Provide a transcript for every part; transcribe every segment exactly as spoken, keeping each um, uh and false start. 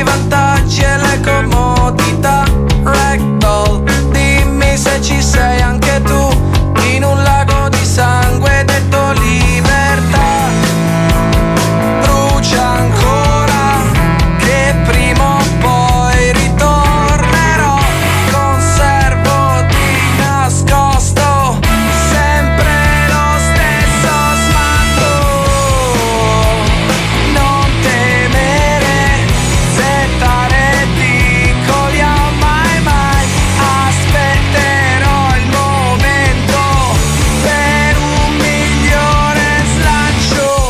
vantaggi e le comodità. Ragdoll, dimmi se ci sei anche tu, in un lago di sangue detto libertà. Brucia ancora, che prima o poi ritornerò. Conservo di nascosto sempre lo stesso smalto. Non temere, zettare piccoli a mai mai. Aspetterò il momento per un migliore slancio.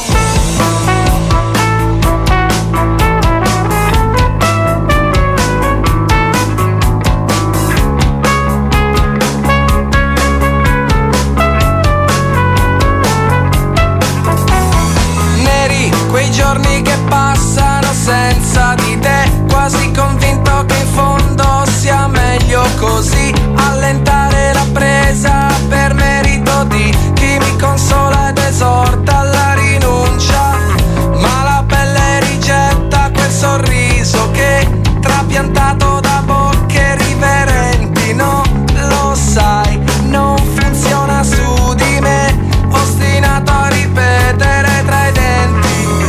Neri quei giorni che passano senza di te, quasi convinto che in fondo sia meglio così. Allentare la presa per merito di chi mi consola ed esorta alla rinuncia, ma la pelle rigetta quel sorriso che trapiantato da bocche riverenti. No, lo sai, non funziona su di me, ostinato a ripetere tra i denti.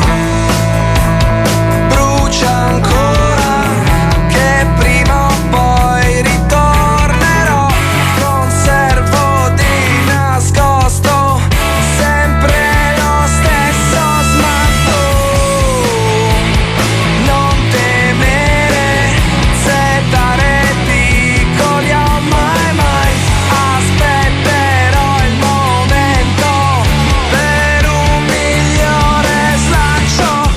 Brucia ancora, che prima o poi ritornerò. Conservo di nascosto sempre lo stesso smalto. Non temere, zettare piccoli a mai mai. Aspetterò il momento per un migliore slancio.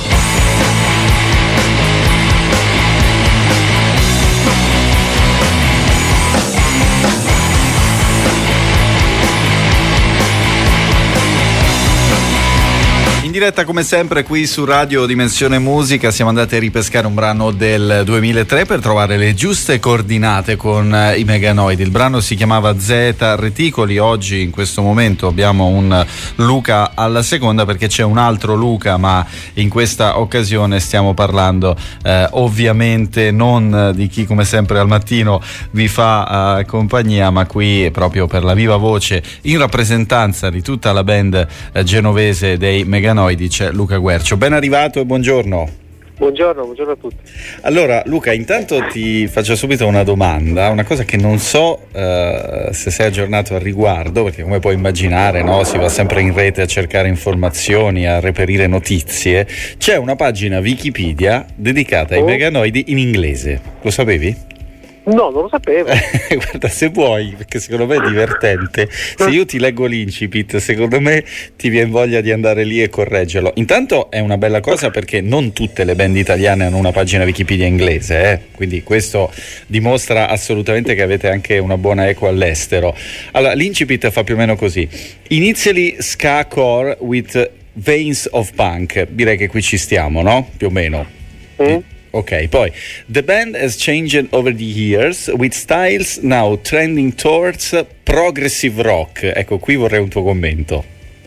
In diretta come sempre qui su Radio Dimensione Musica siamo andati a ripescare un brano del duemilatré per trovare le giuste coordinate con eh, i Meganoidi. Il brano si chiamava Zeta Reticoli. Oggi in questo momento abbiamo un Luca alla seconda perché c'è un altro Luca, ma in questa occasione stiamo parlando eh, ovviamente non di chi come sempre al mattino vi fa eh, compagnia, ma qui proprio per la viva voce in rappresentanza di tutta la band eh, genovese dei Meganoidi c'è Luca Guercio. Ben arrivato e buongiorno. Buongiorno, buongiorno a tutti. Allora Luca, intanto ti faccio subito una domanda, una cosa che non so eh, se sei aggiornato al riguardo, perché come puoi immaginare, no, si va sempre in rete a cercare informazioni, a reperire notizie. C'è una pagina Wikipedia dedicata ai oh. Meganoidi in inglese, lo sapevi? No, non lo sapevo. Guarda, se vuoi, perché secondo me è divertente, se io ti leggo l'incipit, secondo me ti viene voglia di andare lì e correggerlo. Intanto è una bella cosa perché non tutte le band italiane hanno una pagina Wikipedia inglese, eh? Quindi questo dimostra assolutamente che avete anche una buona eco all'estero. Allora, l'incipit fa più o meno così: Initially ska core with veins of punk. Direi che qui ci stiamo, no? Più o meno. Mm. Ok, poi the band has changed over the years with styles now trending towards progressive rock. Ecco, qui vorrei un tuo commento.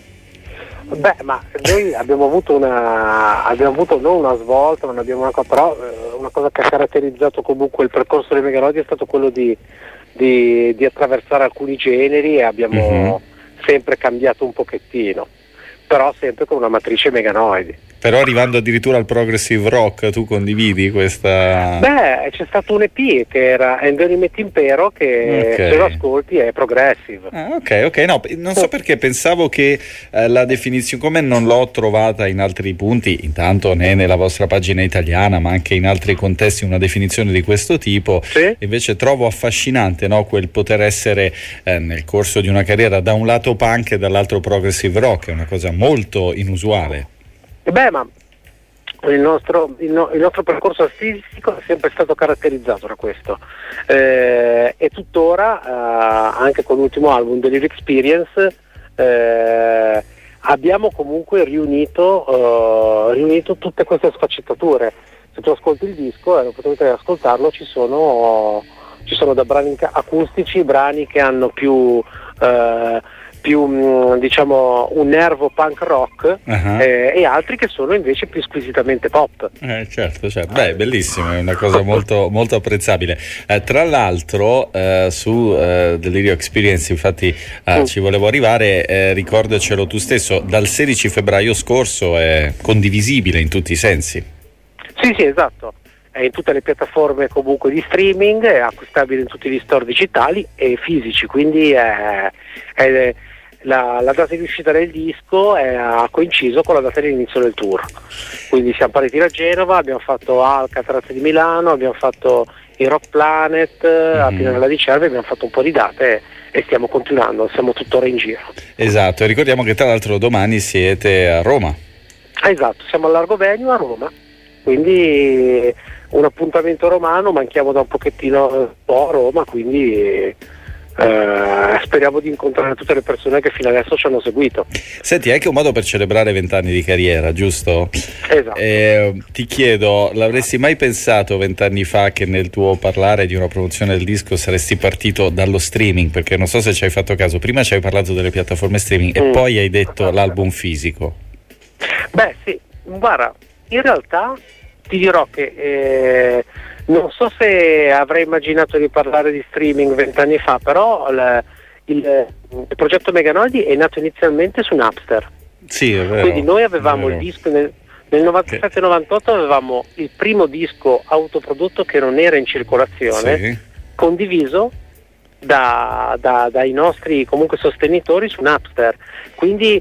Beh, ma noi abbiamo avuto una abbiamo avuto non una svolta, non abbiamo una cosa, però eh, una cosa che ha caratterizzato comunque il percorso dei Meganoidi è stato quello di, di, di attraversare alcuni generi, e abbiamo uh-huh. sempre cambiato un pochettino, però sempre con una matrice Meganoidi. Però arrivando addirittura al progressive rock, tu condividi questa? Beh, c'è stato un E P che era Endonimate Impero, che okay. se lo ascolti è progressive. Ah, ok, ok, no, non so perché pensavo che eh, la definizione, come non l'ho trovata in altri punti, intanto né nella vostra pagina italiana, ma anche in altri contesti una definizione di questo tipo, sì? Invece trovo affascinante, no, quel poter essere eh, nel corso di una carriera da un lato punk e dall'altro progressive rock, è una cosa molto inusuale. E beh, ma il nostro, il, no, il nostro percorso artistico è sempre stato caratterizzato da questo, eh, e tuttora, eh, anche con l'ultimo album, The Live Experience, eh, abbiamo comunque riunito, eh, riunito tutte queste sfaccettature. Se tu ascolti il disco, e eh, potete ascoltarlo, ci sono, ci sono da brani acustici, brani che hanno più... Eh, più mh, diciamo un nervo punk rock, uh-huh. eh, e altri che sono invece più squisitamente pop. Eh, certo, certo. Beh, bellissimo, è una cosa molto, molto apprezzabile. Eh, tra l'altro eh, su eh, Delirio Experience, infatti eh, mm. ci volevo arrivare, eh, ricordacelo tu stesso, dal sedici febbraio scorso è condivisibile in tutti i sensi. Sì, sì, esatto. È in tutte le piattaforme comunque di streaming, è acquistabile in tutti gli store digitali e fisici, quindi è, è la, la data di uscita del disco è, ha coinciso con la data di inizio del tour. Quindi siamo partiti da Genova, abbiamo fatto Alcatraz di Milano, abbiamo fatto il Rock Planet mm-hmm. a Pinarella di Cervi, abbiamo fatto un po' di date e stiamo continuando, siamo tuttora in giro. Esatto, e ricordiamo che tra l'altro domani siete a Roma. Esatto, siamo al Largo Venue a Roma, quindi un appuntamento romano, manchiamo da un pochettino un po' a Roma, quindi eh, speriamo di incontrare tutte le persone che fino adesso ci hanno seguito. Senti, è anche un modo per celebrare vent'anni di carriera, giusto? Esatto. Eh, ti chiedo, l'avresti mai pensato vent'anni fa che nel tuo parlare di una promozione del disco saresti partito dallo streaming? Perché non so se ci hai fatto caso, prima ci hai parlato delle piattaforme streaming mm. e poi hai detto l'album fisico. Beh sì, guarda, in realtà ti dirò che eh, non so se avrei immaginato di parlare di streaming vent'anni fa, però il, il, il progetto Meganoidi è nato inizialmente su Napster. Sì, è vero. Quindi noi avevamo il disco nel, nel novantasette novantaotto avevamo il primo disco autoprodotto che non era in circolazione, sì. condiviso da, da, dai nostri comunque sostenitori su Napster. Quindi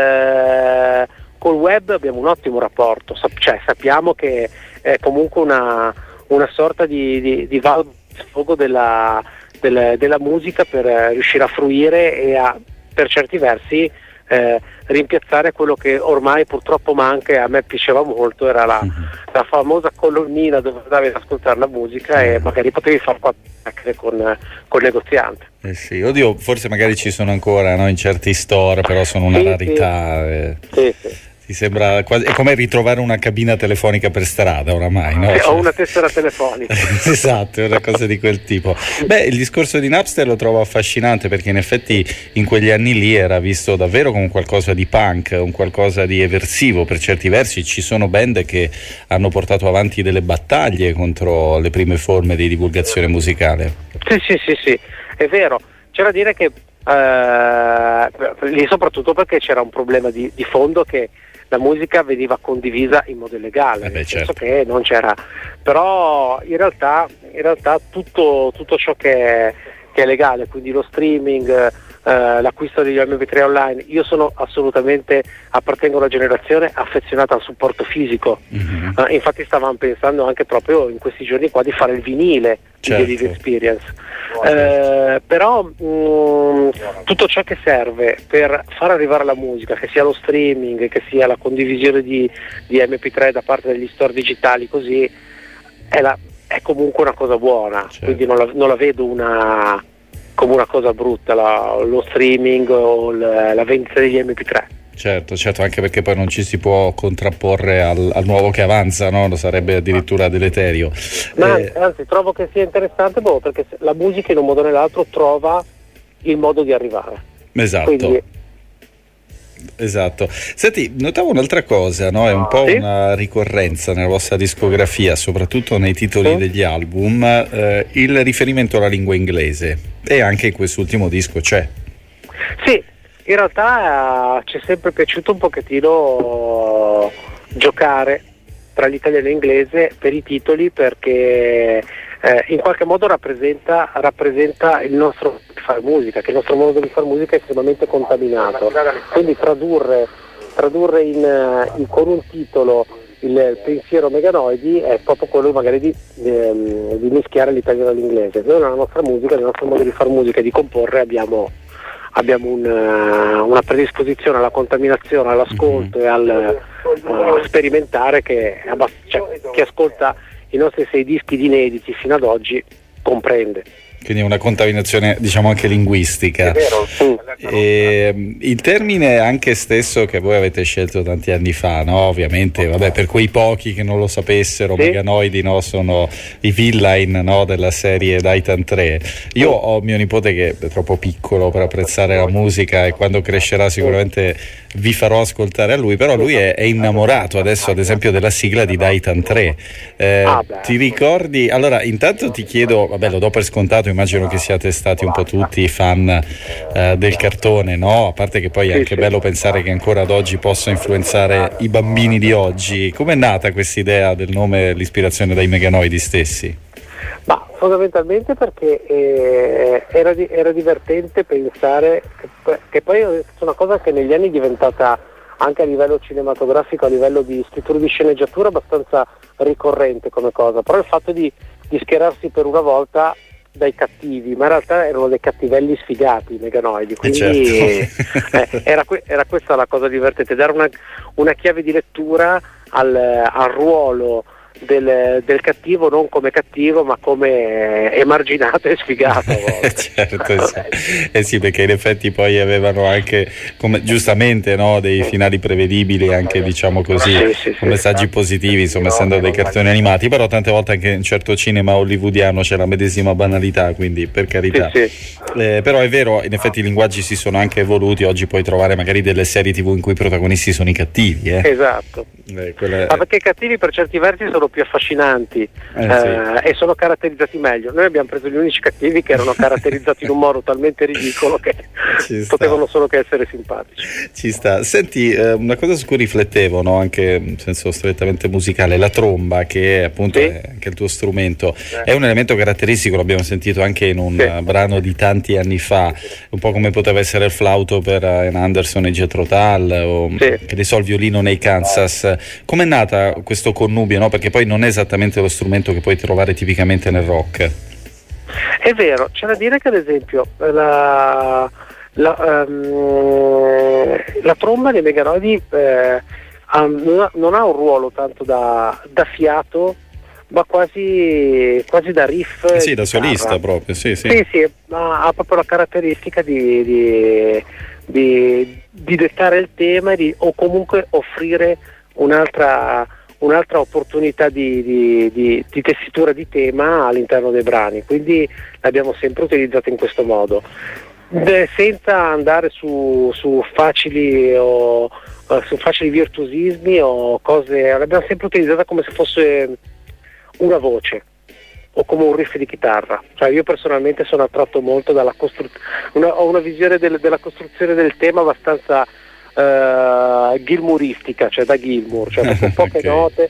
eh, col web abbiamo un ottimo rapporto, Sap- cioè sappiamo che è comunque una, una sorta di, di, di valvola di sfogo della, del, della musica per riuscire a fruire e a, per certi versi, eh, rimpiazzare quello che ormai purtroppo manca e a me piaceva molto, era la, mm-hmm. la famosa colonnina dove andavi ad ascoltare la musica mm-hmm. e magari potevi fare quattro chiacchiere con, con il negoziante. Eh sì, oddio, forse magari ci sono ancora, no, in certi store, però sono una sì, rarità. Sì. Eh. Sì, sì. Ti sembra quasi, è come ritrovare una cabina telefonica per strada oramai, no? Sì, cioè... o una tessera telefonica. Esatto, è una cosa di quel tipo. Beh, il discorso di Napster lo trovo affascinante perché in effetti in quegli anni lì era visto davvero come qualcosa di punk, un qualcosa di eversivo per certi versi. Ci sono band che hanno portato avanti delle battaglie contro le prime forme di divulgazione musicale. Sì, sì, sì, sì, è vero. C'è da dire che eh, lì soprattutto perché c'era un problema di, di fondo, che la musica veniva condivisa in modo illegale, eh beh, nel senso certo. che non c'era, però in realtà, in realtà tutto, tutto ciò che è, che è legale, quindi lo streaming, eh, l'acquisto degli M P tre online, io sono assolutamente, appartengo a una generazione affezionata al supporto fisico, mm-hmm. eh, infatti stavamo pensando anche proprio in questi giorni qua di fare il vinile certo. di Delirio Experience, eh, però mh, tutto ciò che serve per far arrivare la musica, che sia lo streaming, che sia la condivisione di, di M P tre da parte degli store digitali, così è, la, è comunque una cosa buona, certo. quindi non la, non la vedo una come una cosa brutta la, lo streaming o la, la vendita degli M P tre. Certo, certo, anche perché poi non ci si può contrapporre al, al nuovo che avanza, no? Lo sarebbe addirittura deleterio. Ma eh... anzi, trovo che sia interessante proprio perché la musica in un modo o nell'altro trova il modo di arrivare. Esatto. Quindi... Esatto. Senti, notavo un'altra cosa, no? È un po' sì? una ricorrenza nella vostra discografia, soprattutto nei titoli sì? degli album, eh, il riferimento alla lingua inglese, e anche in quest'ultimo disco c'è. Sì, in realtà eh, ci è sempre piaciuto un pochettino giocare tra l'italiano e l'inglese per i titoli, perché eh, in qualche modo rappresenta, rappresenta il nostro modo di fare musica, che il nostro modo di fare musica è estremamente contaminato, quindi tradurre, tradurre in, in, con un titolo il, il pensiero Meganoidi è proprio quello magari di, di, di mischiare l'italiano e l'inglese. Noi nella nostra musica, nel nostro modo di fare musica e di comporre abbiamo abbiamo un, una predisposizione alla contaminazione, all'ascolto mm-hmm. e al uh, sperimentare che abbast- cioè, chi ascolta i nostri sei dischi di inediti fino ad oggi comprende. quindi una contaminazione diciamo anche linguistica. È vero, sì. E, il termine anche stesso che voi avete scelto tanti anni fa, no? Ovviamente, vabbè, per quei pochi che non lo sapessero, sì. Meganoidi, no? Sono i villain, no? Della serie Daitan tre. Io ho mio nipote che è troppo piccolo per apprezzare la musica e quando crescerà sicuramente vi farò ascoltare a lui, però lui è, è innamorato adesso ad esempio della sigla di Daitan tre. Eh, ah, ti ricordi? Allora intanto ti chiedo, vabbè lo do per scontato, immagino che siate stati un po' tutti fan eh, del cartone, no? A parte che poi è anche bello pensare che ancora ad oggi possa influenzare i bambini di oggi. Com'è nata questa idea del nome, l'ispirazione dai Meganoidi stessi? Ma fondamentalmente perché eh, era, di, era divertente pensare che, che poi è una cosa che negli anni è diventata anche a livello cinematografico, a livello di scrittura di sceneggiatura abbastanza ricorrente come cosa, però il fatto di, di schierarsi per una volta dai cattivi, ma in realtà erano dei cattivelli sfigati i Meganoidi, quindi eh, certo. eh, era, que- era questa la cosa divertente, dare una, una chiave di lettura al, al ruolo Del, del cattivo, non come cattivo ma come emarginato e sfigato. Certo, sì. Eh sì, perché in effetti poi avevano anche come, giustamente no, dei finali prevedibili anche diciamo così, sì, sì, con sì, messaggi sì. positivi, insomma essendo dei cartoni animati, però tante volte anche in certo cinema hollywoodiano c'è la medesima banalità, quindi per carità sì, sì. Eh, però è vero, in effetti i linguaggi si sono anche evoluti, oggi puoi trovare magari delle serie tv in cui i protagonisti sono i cattivi eh. Esatto eh, quella... ma perché i cattivi per certi versi sono più affascinanti eh, eh, sì. e sono caratterizzati meglio. Noi abbiamo preso gli unici cattivi che erano caratterizzati in un modo talmente ridicolo che potevano solo che essere simpatici. Ci sta. Senti, eh, una cosa su cui riflettevo, no? Anche in senso strettamente musicale, la tromba, che appunto sì. è anche il tuo strumento, eh. è un elemento caratteristico, l'abbiamo sentito anche in un sì. brano di tanti anni fa, un po' come poteva essere il flauto per Ian Anderson e Jethro Tull, o sì. che ne so, il violino nei Kansas. Com'è nata questo connubio, no? Perché poi non è esattamente lo strumento che puoi trovare tipicamente nel rock. È vero, c'è da dire che ad esempio la, la, um, la tromba dei Meganoidi eh, um, non ha un ruolo tanto da, da fiato, ma quasi, quasi da riff. Eh sì, da solista proprio, sì, sì. Sì, sì, ha, ha proprio la caratteristica di, di, di, di dettare il tema e di, o comunque offrire un'altra un'altra opportunità di, di, di, di tessitura di tema all'interno dei brani, quindi l'abbiamo sempre utilizzato in questo modo, De, senza andare su, su facili o uh, su facili virtuosismi o cose, l'abbiamo sempre utilizzata come se fosse una voce o come un riff di chitarra. Cioè io personalmente sono attratto molto dalla costruzione, ho una visione del, della costruzione del tema abbastanza Uh, gilmuristica, cioè da Gilmour, cioè con poche okay. note.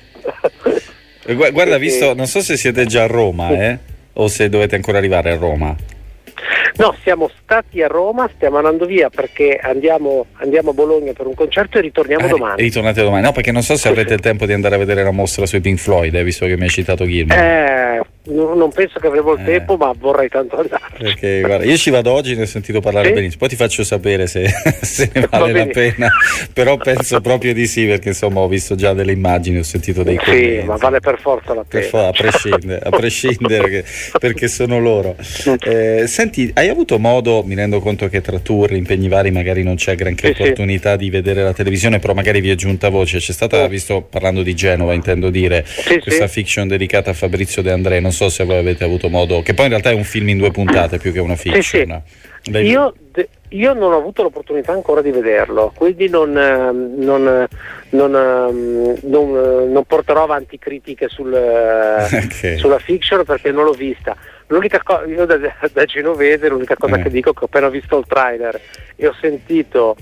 Guarda, visto, non so se siete già a Roma, eh? O se dovete ancora arrivare a Roma. No, siamo stati a Roma, stiamo andando via perché andiamo, andiamo a Bologna per un concerto e ritorniamo ah, domani. Ritornate domani? No, perché non so se avrete il tempo di andare a vedere la mostra sui Pink Floyd, eh, visto che mi hai citato Gilmour. Eh, no, non penso che avremo il eh. tempo, ma vorrei tanto andare. Perché guarda, io ci vado oggi, ne ho sentito parlare sì? benissimo, poi ti faccio sapere se, se ne vale la pena, però penso proprio di sì, perché insomma ho visto già delle immagini, ho sentito dei commenti. Sì, ma vale per forza la pena. Per fa, a prescindere, a prescindere che, perché sono loro. Eh, senti, hai avuto modo, mi rendo conto che tra tour, impegni vari, magari non c'è granché sì, opportunità sì. di vedere la televisione, però magari vi è giunta voce, c'è stata, oh. visto parlando di Genova intendo dire, sì, questa sì. fiction dedicata a Fabrizio De André, non so se voi avete avuto modo, che poi in realtà è un film in due puntate più che una fiction. Sì, sì. Io, de, io non ho avuto l'opportunità ancora di vederlo, quindi non, non, non, non, non porterò avanti critiche sul, okay. sulla fiction perché non l'ho vista. L'unica cosa, io da, da genovese, l'unica cosa eh. che dico è che ho appena visto il trailer e ho sentito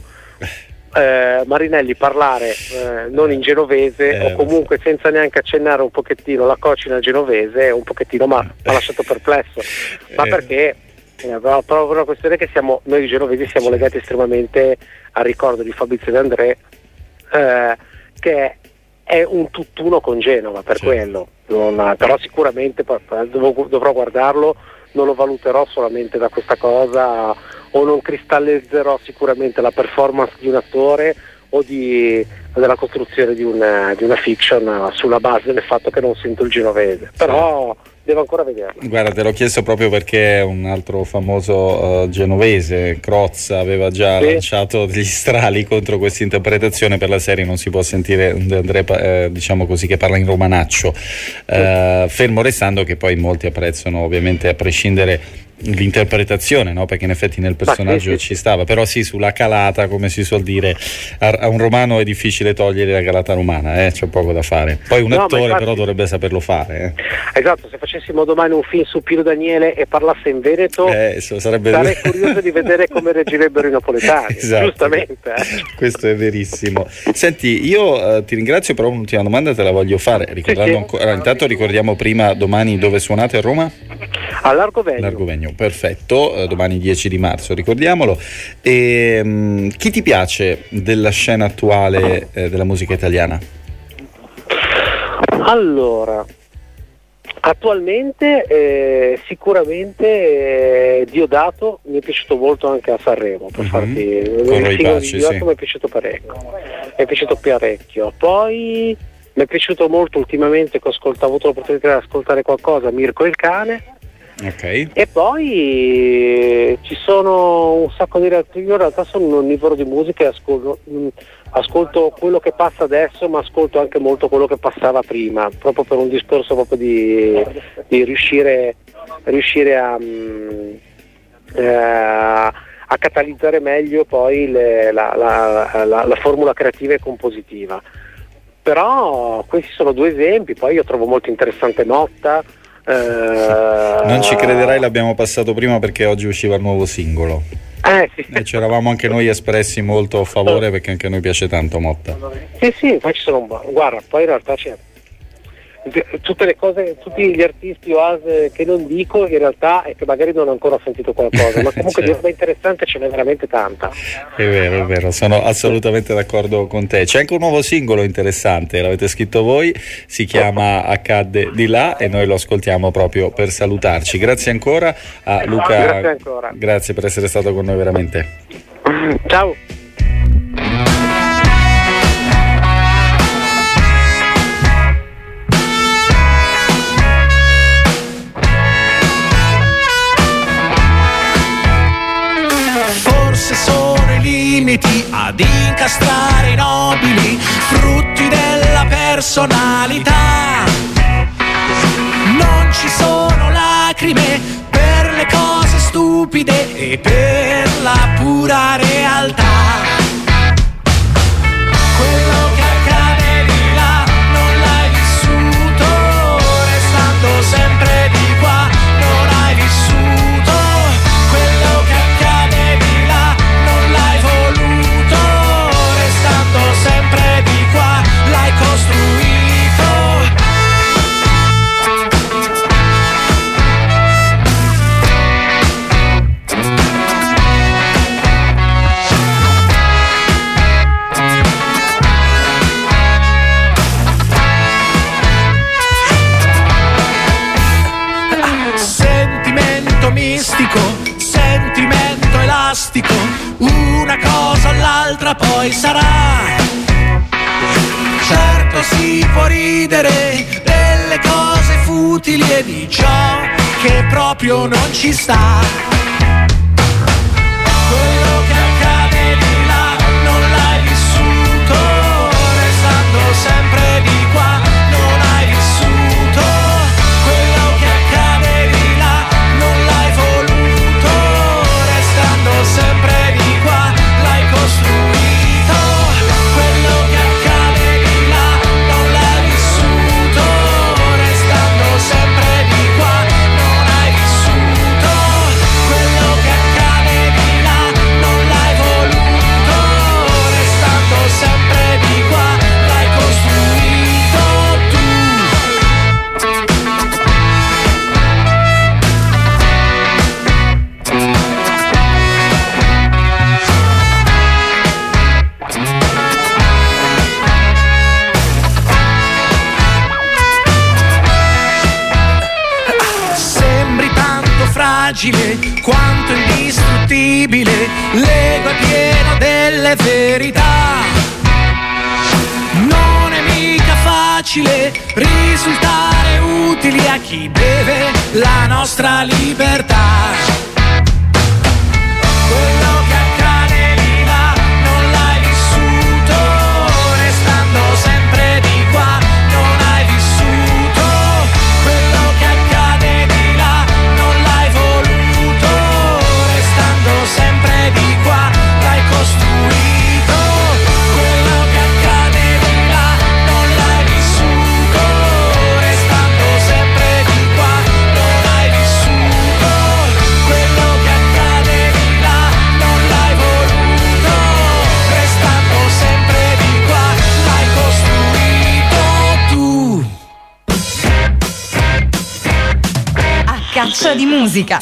eh, Marinelli parlare eh, non in genovese eh, o comunque senza neanche accennare un pochettino la cocina genovese, un pochettino ma ha lasciato perplesso, ma eh. perché eh, proprio una questione che siamo, noi genovesi siamo legati estremamente al ricordo di Fabrizio De André eh, che è un tutt'uno con Genova, per sì. quello. Non, però sicuramente dov- dovrò guardarlo, non lo valuterò solamente da questa cosa o non cristallizzerò sicuramente la performance di un attore o di, della costruzione di una, di una fiction sulla base del fatto che non sento il genovese, però devo ancora vederla. Guarda, te l'ho chiesto proprio perché un altro famoso uh, genovese, Crozza, aveva già sì. lanciato degli strali contro questa interpretazione. Per la serie non si può sentire De André, eh, diciamo così, che parla in romanaccio, uh, fermo restando che poi molti apprezzano, ovviamente, a prescindere l'interpretazione, no? Perché in effetti nel personaggio sì, sì, ci stava, però sì, sulla calata, come si suol dire, a, a un romano è difficile togliere la calata romana, eh? C'è poco da fare. Poi un no, attore infatti, però dovrebbe saperlo fare. Eh? Esatto, se facessimo domani un film su Pino Daniele e parlasse in veneto, eh, sarebbe... sarei curioso di vedere come reggerebbero i napoletani. Esatto. Giustamente. Eh? Questo è verissimo. Senti, io eh, ti ringrazio, però un'ultima domanda te la voglio fare, ricordando sì, sì. ancora, intanto ricordiamo prima domani dove suonate a Roma? A Largo Vegno. Largo Vegno, perfetto, eh, domani dieci di marzo, ricordiamolo. E, mh, chi ti piace della scena attuale eh, della musica italiana? Allora, attualmente eh, sicuramente eh, Diodato mi è piaciuto molto anche a Sanremo, per mm-hmm. farti il singolo di Diodato sì. mi è piaciuto parecchio, mi è piaciuto parecchio. Poi mi è piaciuto molto ultimamente, che ho, ascoltato, ho avuto l'opportunità di ascoltare qualcosa, Mirko il Cane. Okay. E poi ci sono un sacco di realtà. Io in realtà sono un onnivoro di musica e ascolto, mh, ascolto quello che passa adesso, ma ascolto anche molto quello che passava prima, proprio per un discorso proprio di, di riuscire, riuscire a, mh, eh, a catalizzare meglio poi le, la, la, la, la formula creativa e compositiva. Però questi sono due esempi. Poi io trovo molto interessante Motta. Uh, non ci crederai, l'abbiamo passato prima perché oggi usciva il nuovo singolo eh, sì. e ci eravamo anche noi espressi molto a favore perché anche a noi piace tanto Motta. Sì sì, poi ci sono un po'. Guarda, poi in realtà c'è tutte le cose, tutti gli artisti o as che non dico in realtà è che magari non ho ancora sentito qualcosa, ma comunque certo. di roba interessante ce n'è veramente tanta. È vero, è vero, sono assolutamente d'accordo con te. C'è anche un nuovo singolo interessante, l'avete scritto voi, si chiama Accadde di là e noi lo ascoltiamo proprio per salutarci. Grazie ancora a Luca, grazie ancora. Grazie per essere stato con noi veramente. Ciao. Ad incastrare i nobili frutti della personalità. Non ci sono lacrime per le cose stupide e per la pura realtà. Quello che accade di là non l'hai vissuto, restando sempre di qua non hai vissuto. Quello che accade di là non l'hai voluto, restando sempre di qua l'hai costruito. Sentimento mistico, sentimento elastico, una cosa o l'altra poi sarà. Certo si può ridere delle cose futili e di ciò che proprio non ci sta. Quello che accade di là non l'hai vissuto, restando sempre di qua non hai vissuto. Quello che accade di là non l'hai voluto, restando sempre di qua l'hai costruito. Quello che accade di là non l'hai vissuto, restando sempre di qua non hai vissuto. Quello che accade di là non l'hai voluto, restando sempre di qua l'hai costruito tu. Sembri tanto fragile quanto indistruttibile, l'ego è pieno delle verità. Non è mica facile facile risultare utili a chi beve la nostra libertà. Quello che accade di là non l'hai vissuto, restando sempre di qua non hai vissuto. Quello che accade di là non l'hai voluto, restando sempre di qua l'hai costruito. Quello che accade di là non l'hai vissuto, restando sempre di qua non hai vissuto. Quello che accade di là non l'hai voluto, restando sempre di qua l'hai costruito tu. A caccia di musica.